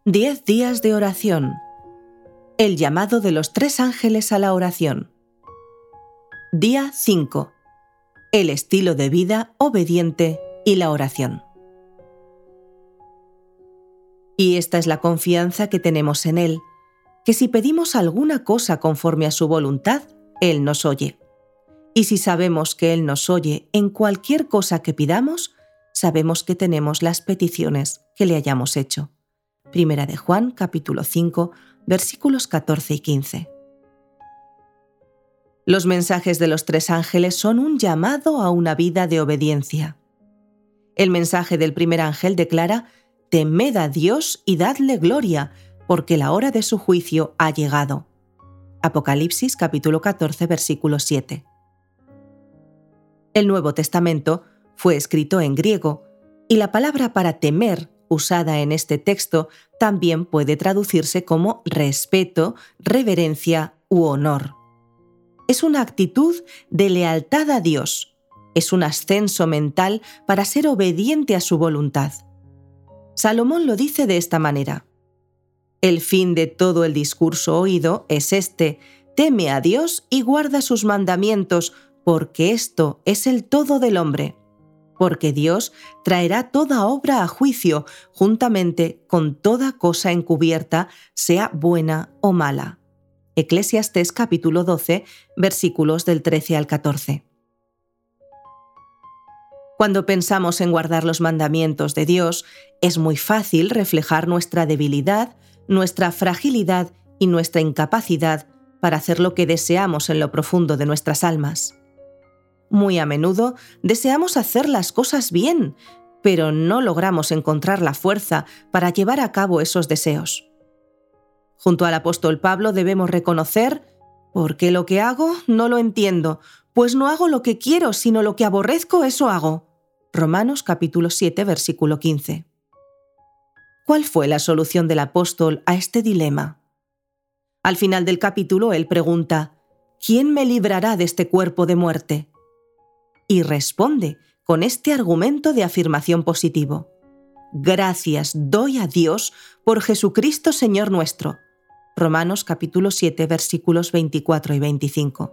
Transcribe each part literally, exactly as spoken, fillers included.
Diez días de oración. El llamado de los tres ángeles a la oración. Día cinco. El estilo de vida obediente y la oración. Y esta es la confianza que tenemos en Él, que si pedimos alguna cosa conforme a su voluntad, Él nos oye. Y si sabemos que Él nos oye en cualquier cosa que pidamos, sabemos que tenemos las peticiones que le hayamos hecho. Primera de Juan, capítulo cinco, versículos catorce y quince. Los mensajes de los tres ángeles son un llamado a una vida de obediencia. El mensaje del primer ángel declara: «Temed a Dios y dadle gloria, porque la hora de su juicio ha llegado». Apocalipsis, capítulo catorce, versículo siete. El Nuevo Testamento fue escrito en griego, y la palabra para temer, usada en este texto, también puede traducirse como respeto, reverencia u honor. Es una actitud de lealtad a Dios. Es un ascenso mental para ser obediente a su voluntad. Salomón lo dice de esta manera: «El fin de todo el discurso oído es este: teme a Dios y guarda sus mandamientos, porque esto es el todo del hombre. Porque Dios traerá toda obra a juicio, juntamente con toda cosa encubierta, sea buena o mala». Eclesiastés capítulo doce, versículos del trece al catorce. Cuando pensamos en guardar los mandamientos de Dios, es muy fácil reflejar nuestra debilidad, nuestra fragilidad y nuestra incapacidad para hacer lo que deseamos en lo profundo de nuestras almas. Muy a menudo deseamos hacer las cosas bien, pero no logramos encontrar la fuerza para llevar a cabo esos deseos. Junto al apóstol Pablo debemos reconocer: «Porque lo que hago no lo entiendo, pues no hago lo que quiero, sino lo que aborrezco, eso hago». Romanos capítulo siete, versículo quince. ¿Cuál fue la solución del apóstol a este dilema? Al final del capítulo él pregunta: «¿Quién me librará de este cuerpo de muerte?». Y responde con este argumento de afirmación positivo: «Gracias doy a Dios por Jesucristo Señor nuestro». Romanos capítulo siete, versículos veinticuatro y veinticinco.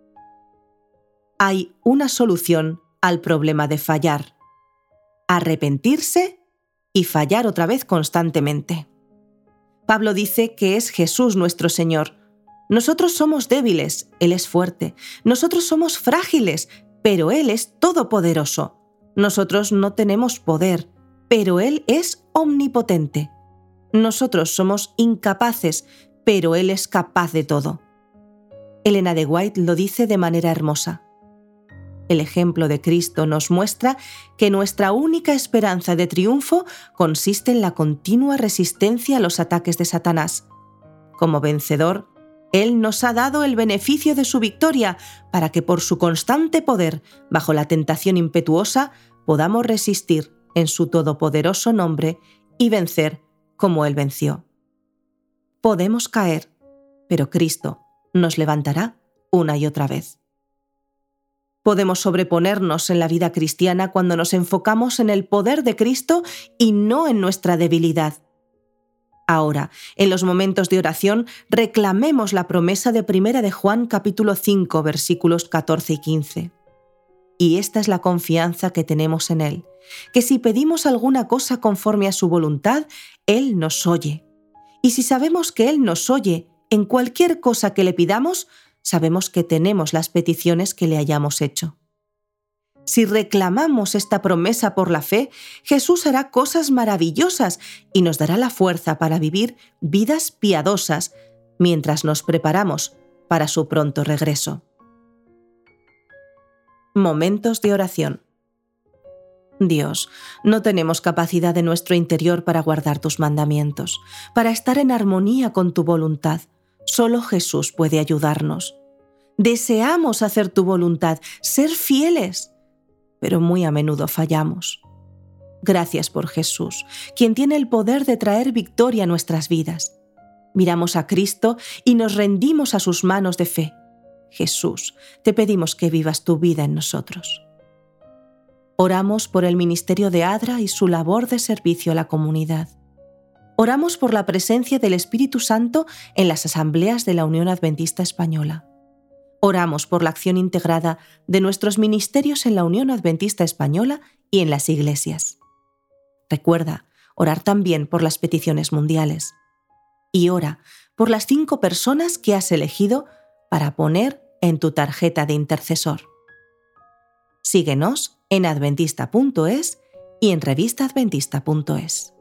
Hay una solución al problema de fallar: arrepentirse y fallar otra vez constantemente. Pablo dice que es Jesús nuestro Señor. Nosotros somos débiles, Él es fuerte. Nosotros somos frágiles, pero Él es todopoderoso. Nosotros no tenemos poder, pero Él es omnipotente. Nosotros somos incapaces, pero Él es capaz de todo. Elena de White lo dice de manera hermosa: «El ejemplo de Cristo nos muestra que nuestra única esperanza de triunfo consiste en la continua resistencia a los ataques de Satanás. Como vencedor, Él nos ha dado el beneficio de su victoria para que por su constante poder, bajo la tentación impetuosa, podamos resistir en su todopoderoso nombre y vencer como Él venció. Podemos caer, pero Cristo nos levantará una y otra vez». Podemos sobreponernos en la vida cristiana cuando nos enfocamos en el poder de Cristo y no en nuestra debilidad. Ahora, en los momentos de oración, reclamemos la promesa de Primera de Juan capítulo cinco, versículos catorce y quince. Y esta es la confianza que tenemos en Él, que si pedimos alguna cosa conforme a su voluntad, Él nos oye. Y si sabemos que Él nos oye en cualquier cosa que le pidamos, sabemos que tenemos las peticiones que le hayamos hecho. Si reclamamos esta promesa por la fe, Jesús hará cosas maravillosas y nos dará la fuerza para vivir vidas piadosas mientras nos preparamos para su pronto regreso. Momentos de oración. Dios, no tenemos capacidad en nuestro interior para guardar tus mandamientos, para estar en armonía con tu voluntad. Solo Jesús puede ayudarnos. Deseamos hacer tu voluntad, ser fieles, pero muy a menudo fallamos. Gracias por Jesús, quien tiene el poder de traer victoria a nuestras vidas. Miramos a Cristo y nos rendimos a sus manos de fe. Jesús, te pedimos que vivas tu vida en nosotros. Oramos por el ministerio de ADRA y su labor de servicio a la comunidad. Oramos por la presencia del Espíritu Santo en las asambleas de la Unión Adventista Española. Oramos por la acción integrada de nuestros ministerios en la Unión Adventista Española y en las iglesias. Recuerda orar también por las peticiones mundiales. Y ora por las cinco personas que has elegido para poner en tu tarjeta de intercesor. Síguenos en adventista punto es y en revista adventista punto es.